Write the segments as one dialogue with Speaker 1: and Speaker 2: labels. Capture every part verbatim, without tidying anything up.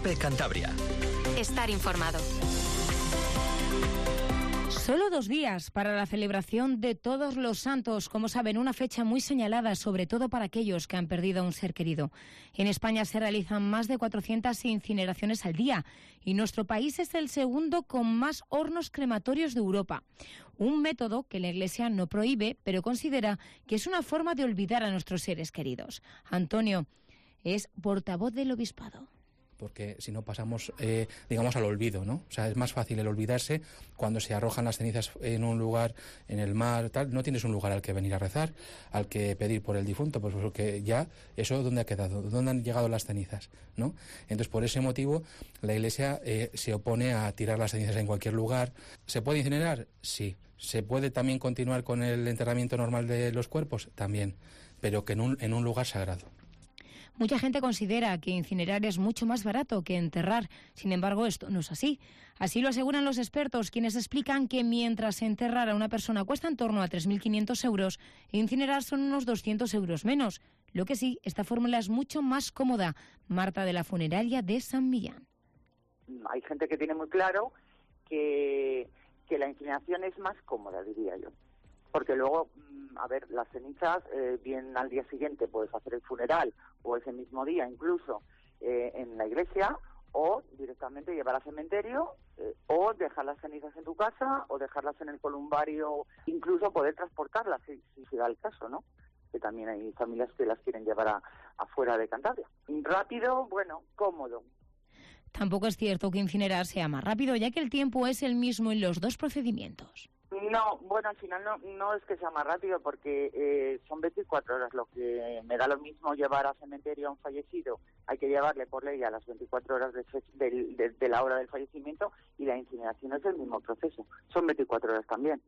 Speaker 1: COPE Cantabria.
Speaker 2: Estar informado.
Speaker 3: Solo dos días para la celebración de Todos los Santos, como saben, una fecha muy señalada, sobre todo para aquellos que han perdido a un ser querido. En España se realizan más de cuatrocientas incineraciones al día y nuestro país es el segundo con más hornos crematorios de Europa. Un método que la Iglesia no prohíbe, pero considera que es una forma de olvidar a nuestros seres queridos. Antonio es portavoz del Obispado.
Speaker 4: Porque si no pasamos, eh, digamos, al olvido, ¿no? O sea, es más fácil el olvidarse cuando se arrojan las cenizas en un lugar, en el mar, tal. No tienes un lugar al que venir a rezar, al que pedir por el difunto, pues porque ya, ¿eso dónde ha quedado? ¿Dónde han llegado las cenizas? ¿No? Entonces, por ese motivo, la Iglesia eh, se opone a tirar las cenizas en cualquier lugar. ¿Se puede incinerar? Sí. ¿Se puede también continuar con el enterramiento normal de los cuerpos? También, pero que en un, en un lugar sagrado.
Speaker 3: Mucha gente considera que incinerar es mucho más barato que enterrar. Sin embargo, esto no es así. Así lo aseguran los expertos, quienes explican que mientras enterrar a una persona cuesta en torno a tres mil quinientos euros, incinerar son unos doscientos euros menos. Lo que sí, esta fórmula es mucho más cómoda. Marta, de la funeraria de San Millán.
Speaker 5: Hay gente que tiene muy claro que, que la incineración es más cómoda, diría yo. Porque luego, a ver, las cenizas, eh, bien al día siguiente puedes hacer el funeral, o ese mismo día incluso eh, en la iglesia, o directamente llevar al cementerio, eh, o dejar las cenizas en tu casa, o dejarlas en el columbario, incluso poder transportarlas, si, si se da el caso, ¿no? Que también hay familias que las quieren llevar a, afuera de Cantabria. Rápido, bueno, cómodo.
Speaker 3: Tampoco es cierto que incinerar sea más rápido, ya que el tiempo es el mismo en los dos procedimientos.
Speaker 5: No, bueno, al final no, no es que sea más rápido, porque eh, son veinticuatro horas, lo que me da lo mismo llevar al cementerio a un fallecido. Hay que llevarle por ley a las veinticuatro horas de, de, de, de la hora del fallecimiento, y la incineración es el mismo proceso, son veinticuatro horas también.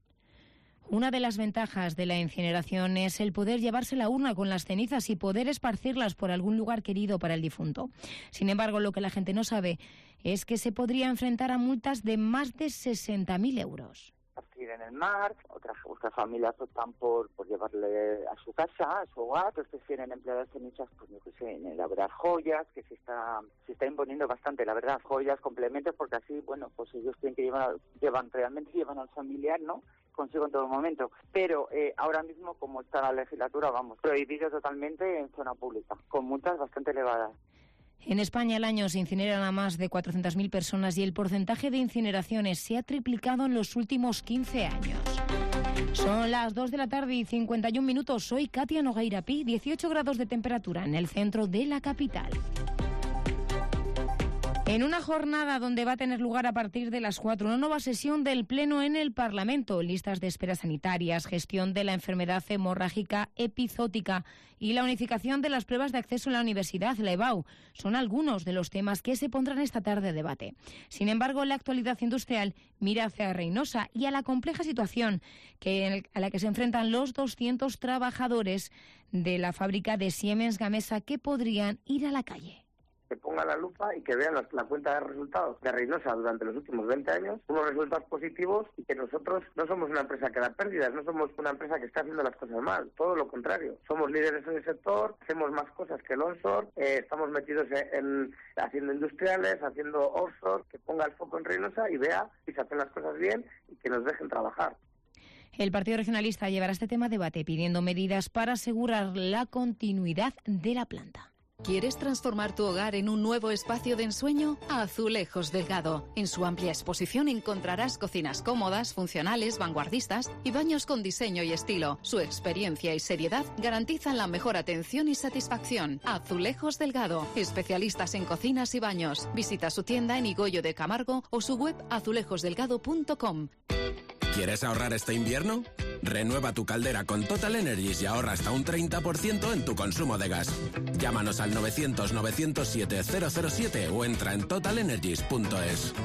Speaker 3: Una de las ventajas de la incineración es el poder llevarse la urna con las cenizas y poder esparcirlas por algún lugar querido para el difunto. Sin embargo, lo que la gente no sabe es que se podría enfrentar a multas de más de sesenta mil euros.
Speaker 5: En el mar, otras, otras familias optan por, por llevarle a su casa, a su hogar, otros prefieren emplear las cenizas, pues no sé, en elaborar joyas, que se está se está imponiendo bastante, la verdad, joyas, complementos, porque así, bueno, pues ellos tienen que llevar, llevan, realmente llevan al familiar, ¿no?, consigo en todo momento. Pero eh, ahora mismo, como está la legislatura, vamos, prohibido totalmente en zona pública, con multas bastante elevadas.
Speaker 3: En España al año se incineran a más de cuatrocientas mil personas y el porcentaje de incineraciones se ha triplicado en los últimos quince años. Son las dos de la tarde y cincuenta y un minutos. Soy Katia Nogueira Pi, dieciocho grados de temperatura en el centro de la capital. En una jornada donde va a tener lugar a partir de las cuatro una nueva sesión del Pleno en el Parlamento, listas de espera sanitarias, gestión de la enfermedad hemorrágica epizótica y la unificación de las pruebas de acceso a la universidad, la E B A U, son algunos de los temas que se pondrán esta tarde a debate. Sin embargo, la actualidad industrial mira hacia Reynosa y a la compleja situación que, a la que se enfrentan los doscientos trabajadores de la fábrica de Siemens Gamesa que podrían ir a la calle.
Speaker 6: Que pongan la lupa y que vean la, la cuenta de resultados de Reynosa durante los últimos veinte años, unos resultados positivos, y que nosotros no somos una empresa que da pérdidas, no somos una empresa que está haciendo las cosas mal, todo lo contrario. Somos líderes en el sector, hacemos más cosas que el onshore, eh, estamos metidos en, en haciendo industriales, haciendo offshore, que ponga el foco en Reynosa y vea si se hacen las cosas bien y que nos dejen trabajar.
Speaker 3: El Partido Regionalista llevará este tema a debate pidiendo medidas para asegurar la continuidad de la planta.
Speaker 7: ¿Quieres transformar tu hogar en un nuevo espacio de ensueño? Azulejos Delgado. En su amplia exposición encontrarás cocinas cómodas, funcionales, vanguardistas y baños con diseño y estilo. Su experiencia y seriedad garantizan la mejor atención y satisfacción. Azulejos Delgado. Especialistas en cocinas y baños. Visita su tienda en Higoyo de Camargo o su web azulejos delgado punto com.
Speaker 8: ¿Quieres ahorrar este invierno? Renueva tu caldera con Total Energies y ahorra hasta un treinta por ciento en tu consumo de gas. Llámanos al novecientos novecientos siete cero cero siete o entra en total energies punto es.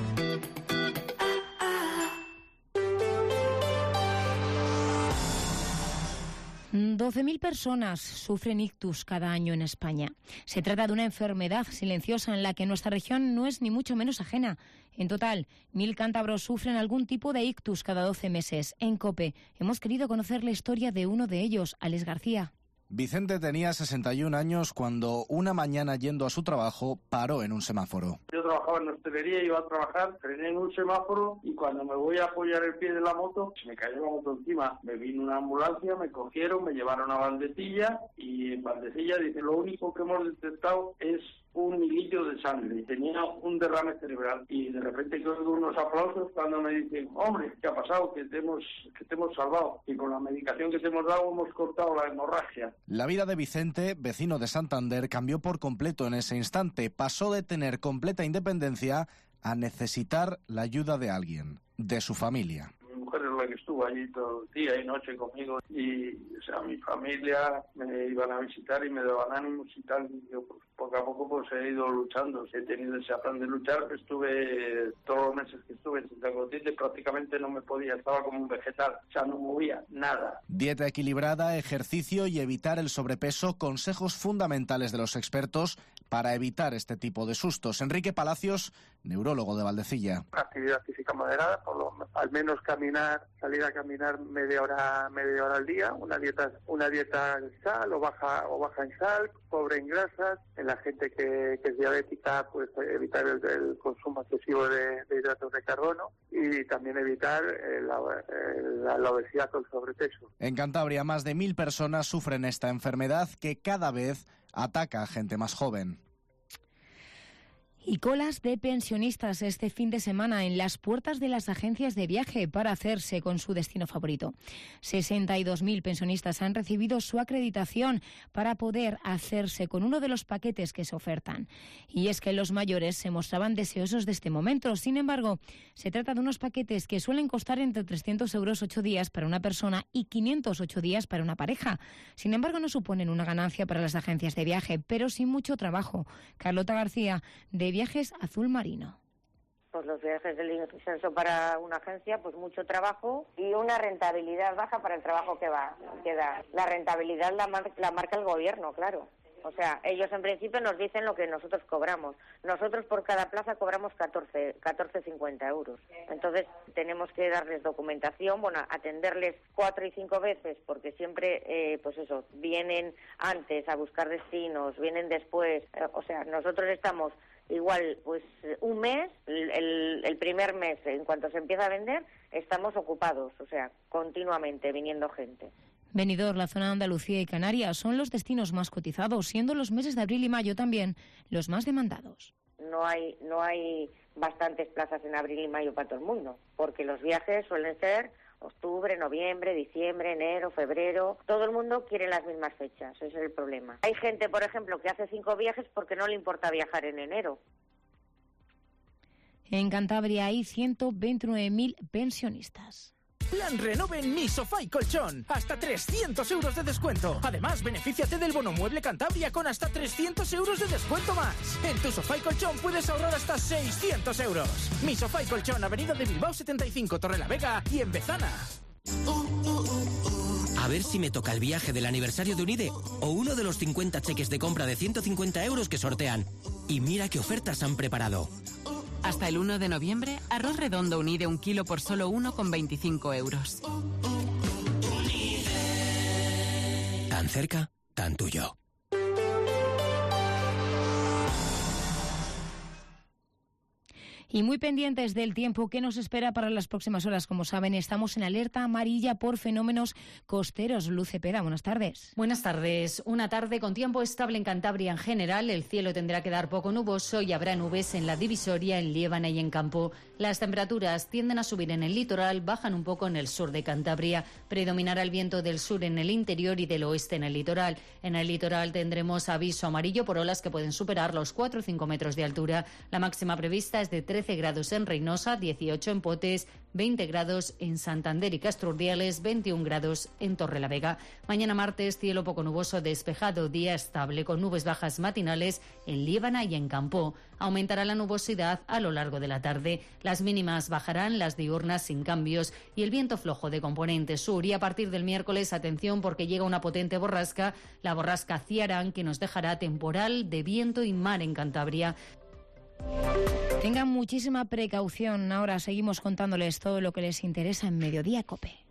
Speaker 3: doce mil personas sufren ictus cada año en España. Se trata de una enfermedad silenciosa en la que nuestra región no es ni mucho menos ajena. En total, mil cántabros sufren algún tipo de ictus cada doce meses. En COPE hemos querido conocer la historia de uno de ellos, Alex García.
Speaker 1: Vicente tenía sesenta y un años cuando una mañana yendo a su trabajo paró en un semáforo.
Speaker 2: Yo trabajaba en hostelería, iba a trabajar, frené en un semáforo y cuando me voy a apoyar el pie de la moto, se me cayó la moto encima. Me vino una ambulancia, me cogieron, me llevaron a Valdecilla y en Valdecilla dice, lo único que hemos detectado es un hilillo de sangre. Tenía un derrame cerebral y de repente que oigo unos aplausos cuando me dicen, hombre, ¿qué ha pasado? Que te hemos, que te hemos salvado y con la medicación que te hemos dado hemos cortado la hemorragia.
Speaker 1: La vida de Vicente, vecino de Santander, cambió por completo en ese instante. Pasó de tener completa independencia a necesitar la ayuda de alguien, de su familia.
Speaker 2: Mi mujer es la que estuvo allí todo el día y noche conmigo y, o sea, mi familia me iban a visitar y me daban ánimos y tal. Y yo, pues, poco a poco pues he ido luchando. He tenido ese afán de luchar. Estuve todos los meses que estuve en Santa Clotilde, prácticamente no me podía, estaba como un vegetal, o sea, no movía nada.
Speaker 1: Dieta equilibrada, ejercicio y evitar el sobrepeso, consejos fundamentales de los expertos para evitar este tipo de sustos. Enrique Palacios, neurólogo de Valdecilla.
Speaker 6: Actividad física moderada, por lo, al menos caminar, salir a caminar media hora, media hora al día, una dieta, una dieta en sal o baja o baja en sal, pobre en grasas. En la gente que, que es diabética, pues evitar el, el consumo excesivo de, de hidratos de carbono y también evitar el, el, la, la obesidad o el sobrepeso.
Speaker 1: En Cantabria, más de mil personas sufren esta enfermedad que cada vez ataca a gente más joven.
Speaker 3: Y colas de pensionistas este fin de semana en las puertas de las agencias de viaje para hacerse con su destino favorito. sesenta y dos mil pensionistas han recibido su acreditación para poder hacerse con uno de los paquetes que se ofertan. Y es que los mayores se mostraban deseosos de este momento. Sin embargo, se trata de unos paquetes que suelen costar entre trescientos euros ocho días para una persona y quinientos ocho días para una pareja. Sin embargo, no suponen una ganancia para las agencias de viaje, pero sin mucho trabajo. Carlota García, de Viajes Azul Marino.
Speaker 9: Pues los viajes del incenso para una agencia, pues mucho trabajo y una rentabilidad baja para el trabajo que va, que da. La rentabilidad la, mar, la marca el gobierno, claro. O sea, ellos en principio nos dicen lo que nosotros cobramos. Nosotros por cada plaza cobramos catorce, catorce cincuenta euros. Entonces tenemos que darles documentación, bueno, atenderles cuatro y cinco veces, porque siempre, eh, pues eso, vienen antes a buscar destinos, vienen después. Eh, o sea, nosotros estamos igual, pues un mes, el, el primer mes, en cuanto se empieza a vender, estamos ocupados, o sea, continuamente viniendo gente.
Speaker 3: Benidorm, la zona de Andalucía y Canarias son los destinos más cotizados, siendo los meses de abril y mayo también los más demandados.
Speaker 9: No hay, no hay bastantes plazas en abril y mayo para todo el mundo, porque los viajes suelen ser octubre, noviembre, diciembre, enero, febrero. Todo el mundo quiere las mismas fechas, ese es el problema. Hay gente, por ejemplo, que hace cinco viajes porque no le importa viajar en enero.
Speaker 3: En Cantabria hay ciento veintinueve mil pensionistas.
Speaker 10: Plan Renove en Mi Sofá y Colchón. Hasta trescientos euros de descuento. Además, benefíciate del bono mueble Cantabria con hasta trescientos euros de descuento más. En tu Sofá y Colchón puedes ahorrar hasta seiscientos euros. Mi Sofá y Colchón, Avenida de Bilbao setenta y cinco, Torrelavega y en Bezana.
Speaker 11: A ver si me toca el viaje del aniversario de Unide o uno de los cincuenta cheques de compra de ciento cincuenta euros que sortean. Y mira qué ofertas han preparado.
Speaker 12: Hasta el uno de noviembre, arroz redondo Unide un kilo por solo uno con veinticinco euros.
Speaker 11: Tan cerca, tan tuyo.
Speaker 3: Y muy pendientes del tiempo que nos espera para las próximas horas. Como saben, estamos en alerta amarilla por fenómenos costeros. Luz Cepeda, buenas tardes.
Speaker 13: Buenas tardes. Una tarde con tiempo estable en Cantabria en general. El cielo tendrá que dar poco nuboso y habrá nubes en la divisoria, en Liébana y en Campo. Las temperaturas tienden a subir en el litoral, bajan un poco en el sur de Cantabria. Predominará el viento del sur en el interior y del oeste en el litoral. En el litoral tendremos aviso amarillo por olas que pueden superar los cuatro o cinco metros de altura. La máxima prevista es de trece grados en Reynosa, dieciocho en Potes, veinte grados en Santander y Castro Urdiales, veintiún grados en Torrelavega. Mañana martes, cielo poco nuboso despejado, día estable con nubes bajas matinales en Liébana y en Campo. Aumentará la nubosidad a lo largo de la tarde. Las mínimas bajarán, las diurnas sin cambios y el viento flojo de componente sur. Y a partir del miércoles, atención porque llega una potente borrasca, la borrasca Ciarán, que nos dejará temporal de viento y mar en Cantabria.
Speaker 3: Tengan muchísima precaución. Ahora seguimos contándoles todo lo que les interesa en Mediodía COPE.